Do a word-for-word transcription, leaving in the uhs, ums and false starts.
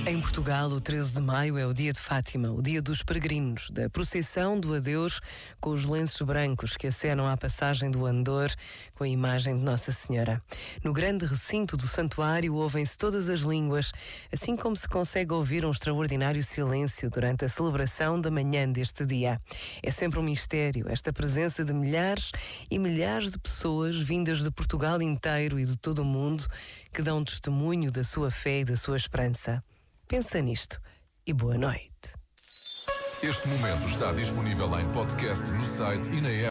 Em Portugal, o treze de maio é o dia de Fátima, o dia dos peregrinos, da procissão do adeus com os lenços brancos que acenam à passagem do andor com a imagem de Nossa Senhora. No grande recinto do santuário ouvem-se todas as línguas, assim como se consegue ouvir um extraordinário silêncio durante a celebração da manhã deste dia. É sempre um mistério esta presença de milhares e milhares de pessoas vindas de Portugal inteiro e de todo o mundo que dão testemunho da sua fé e da sua esperança. Pensa nisto e boa noite. Este momento está disponível em podcast no site e na app.